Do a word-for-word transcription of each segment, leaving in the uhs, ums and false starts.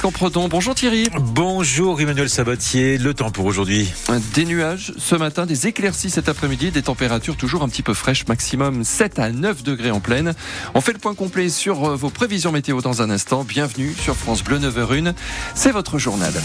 en Breton. Bonjour Thierry. Bonjour Emmanuel Sabatier, le temps pour aujourd'hui. Des nuages ce matin, des éclaircies cet après-midi, des températures toujours un petit peu fraîches, maximum sept à neuf degrés en pleine. On fait le point complet sur vos prévisions météo dans un instant. Bienvenue sur France Bleu neuf heures un, c'est votre journal.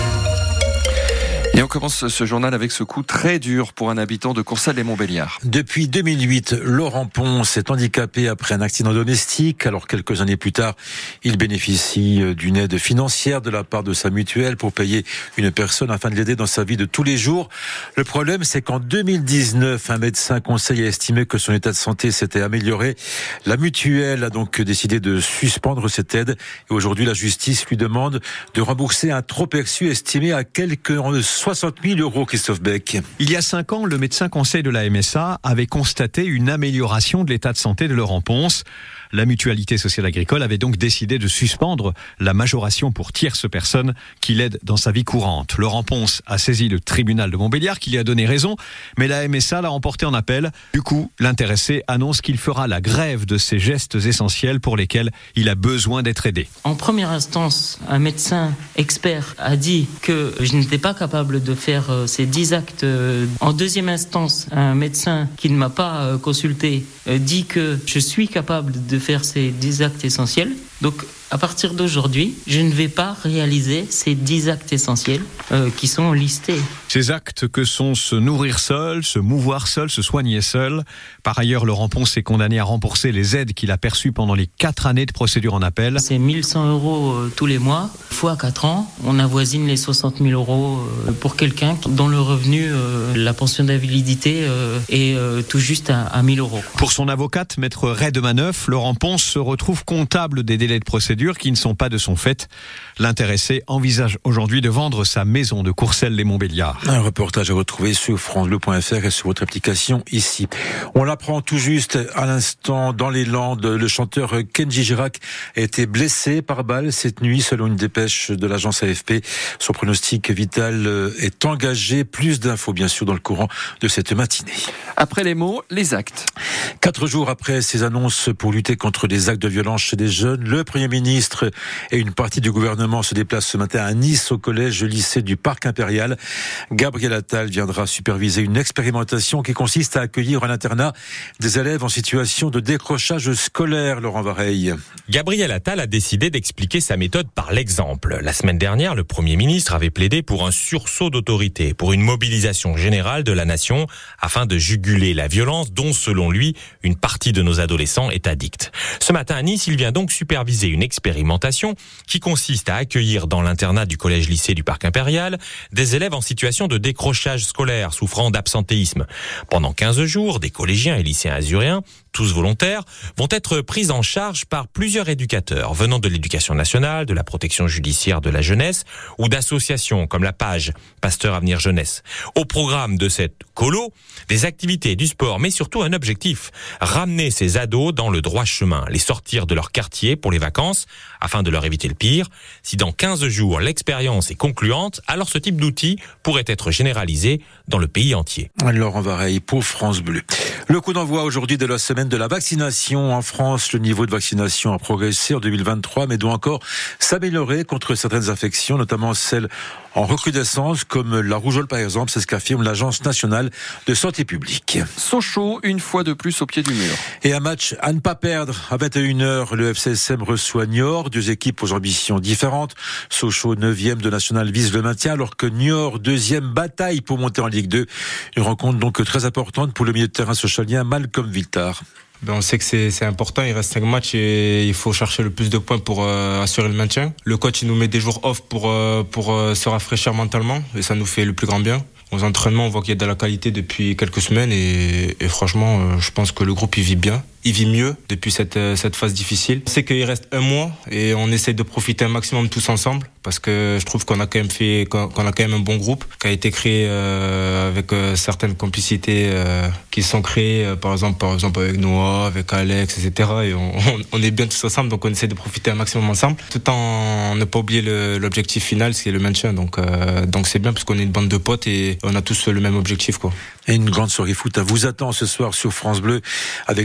Et on commence ce journal avec ce coup très dur pour un habitant de Courcelles-lès-Montbéliard. Depuis deux mille huit, Laurent Ponce est handicapé après un accident domestique. Alors quelques années plus tard, il bénéficie d'une aide financière de la part de sa mutuelle pour payer une personne afin de l'aider dans sa vie de tous les jours. Le problème, c'est qu'en deux mille dix-neuf, un médecin conseil a estimé que son état de santé s'était amélioré. La mutuelle a donc décidé de suspendre cette aide. Et aujourd'hui, la justice lui demande de rembourser un trop perçu estimé à quelques soixante mille euros, Christophe Beck. Il y a cinq ans, le médecin conseil de la M S A avait constaté une amélioration de l'état de santé de Laurent Ponce. La mutualité sociale agricole avait donc décidé de suspendre la majoration pour tierces personnes qui l'aident dans sa vie courante. Laurent Ponce a saisi le tribunal de Montbéliard qui lui a donné raison, mais la M S A l'a emporté en appel. Du coup, l'intéressé annonce qu'il fera la grève de ces gestes essentiels pour lesquels il a besoin d'être aidé. En première instance, un médecin expert a dit que je n'étais pas capable de faire ces dix actes. En deuxième instance, un médecin qui ne m'a pas consulté dit que je suis capable de faire ces dix actes essentiels. Donc, à partir d'aujourd'hui, je ne vais pas réaliser ces dix actes essentiels euh, qui sont listés. Ces actes que sont se nourrir seul, se mouvoir seul, se soigner seul. Par ailleurs, Laurent Ponce est condamné à rembourser les aides qu'il a perçues pendant les quatre années de procédure en appel. C'est mille cent euros euh, tous les mois, fois quatre ans. On avoisine les soixante mille euros euh, pour quelqu'un dont le revenu, euh, la pension d'invalidité euh, est euh, tout juste à, à mille euros. Quoi. Pour son avocate, maître Ray de Maneuf, Laurent Ponce se retrouve comptable des délais de procédure qui ne sont pas de son fait. L'intéressé envisage aujourd'hui de vendre sa maison de Courcelles-lès-Montbéliard. Un reportage à retrouver sur francebleu point f r et sur votre application ici. On l'apprend tout juste à l'instant dans les Landes. Le chanteur Kenji Girac a été blessé par balle cette nuit selon une dépêche de l'agence A F P. Son pronostic vital est engagé. Plus d'infos bien sûr dans le courant de cette matinée. Après les mots, les actes. Quatre jours après ces annonces pour lutter contre les actes de violence chez les jeunes, le Premier ministre et une partie du gouvernement se déplacent ce matin à Nice au collège-lycée du Parc Impérial. Gabriel Attal viendra superviser une expérimentation qui consiste à accueillir en internat des élèves en situation de décrochage scolaire, Laurent Vareille. Gabriel Attal a décidé d'expliquer sa méthode par l'exemple. La semaine dernière, le Premier ministre avait plaidé pour un sursaut d'autorité, pour une mobilisation générale de la nation afin de juguler la violence dont, selon lui, une partie de nos adolescents est addicte. Ce matin à Nice, il vient donc superviser une expérimentation qui consiste à accueillir dans l'internat du collège-lycée du Parc Impérial des élèves en situation de décrochage scolaire souffrant d'absentéisme. Pendant quinze jours, des collégiens et lycéens azuréens, tous volontaires, vont être pris en charge par plusieurs éducateurs venant de l'éducation nationale, de la protection judiciaire de la jeunesse ou d'associations comme la PAGE, Pasteur Avenir Jeunesse. Au programme de cette colo, des activités, du sport, mais surtout un objectif, ramener ces ados dans le droit chemin, les sortir de leur quartier pour les vacances, afin de leur éviter le pire. Si dans quinze jours, l'expérience est concluante, alors ce type d'outil pourrait être généralisé dans le pays entier. Laurent Vareille pour France Bleu. Le coup d'envoi aujourd'hui de la semaine de la vaccination en France. Le niveau de vaccination a progressé en deux mille vingt-trois, mais doit encore s'améliorer contre certaines infections, notamment celles en recrudescence, comme la rougeole par exemple. C'est ce qu'affirme l'Agence nationale de santé publique. Sochaux, une fois de plus au pied du mur. Et un match à ne pas perdre. À vingt et une heures, le F C S M reçoit Niort, deux équipes aux ambitions différentes. Sochaux, neuvième de national, vise le maintien, alors que Niort, deuxième, bataille pour monter en Ligue deux. Une rencontre donc très importante pour le milieu de terrain sochalien, Malcolm Viltard. Ben on sait que c'est, c'est important, il reste cinq matchs et il faut chercher le plus de points pour euh, assurer le maintien. Le coach il nous met des jours off pour, euh, pour euh, se rafraîchir mentalement et ça nous fait le plus grand bien. Aux entraînements, on voit qu'il y a de la qualité depuis quelques semaines et, et franchement, euh, je pense que le groupe il vit bien. Il vit mieux depuis cette, cette phase difficile. On sait qu'il reste un mois et on essaie de profiter un maximum tous ensemble parce que je trouve qu'on a quand même fait, qu'on a quand même un bon groupe qui a été créé euh, avec euh, certaines complicités euh, qui sont créées, euh, par exemple, par exemple avec Noah, avec Alex, et cetera. Et on, on, on est bien tous ensemble, donc on essaie de profiter un maximum ensemble, tout en ne pas oublier le, l'objectif final, c'est le maintien. Donc, euh, donc c'est bien parce qu'on est une bande de potes et on a tous le même objectif, quoi. Et une grande soirée foot à vous attend ce soir sur France Bleu, avec dans l'ordre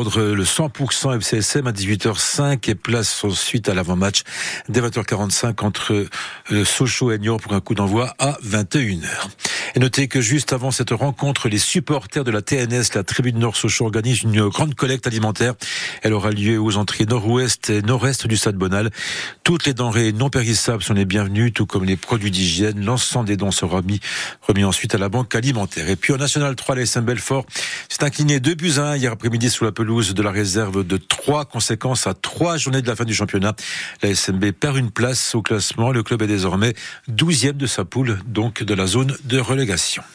attendre le cent pour cent F C S M à dix-huit heures cinq et place ensuite à l'avant-match dès vingt heures quarante-cinq entre Sochaux et Niort pour un coup d'envoi à vingt et une heures. Et notez que juste avant cette rencontre, les supporters de la T N S, la Tribune Nord Sochaux, organisent une grande collecte alimentaire. Elle aura lieu aux entrées nord-ouest et nord-est du stade Bonal. Toutes les denrées non périssables sont les bienvenues, tout comme les produits d'hygiène. L'ensemble des dons sera remis, remis ensuite à la banque alimentaire. Et puis en National trois, l'A S M Belfort s'est incliné deux buts à un hier après-midi sous la pelouse de la réserve de Troyes. Conséquence à trois journées de la fin du championnat. La S M B perd une place au classement. Le club est désormais douzième de sa poule, donc de la zone de relégation.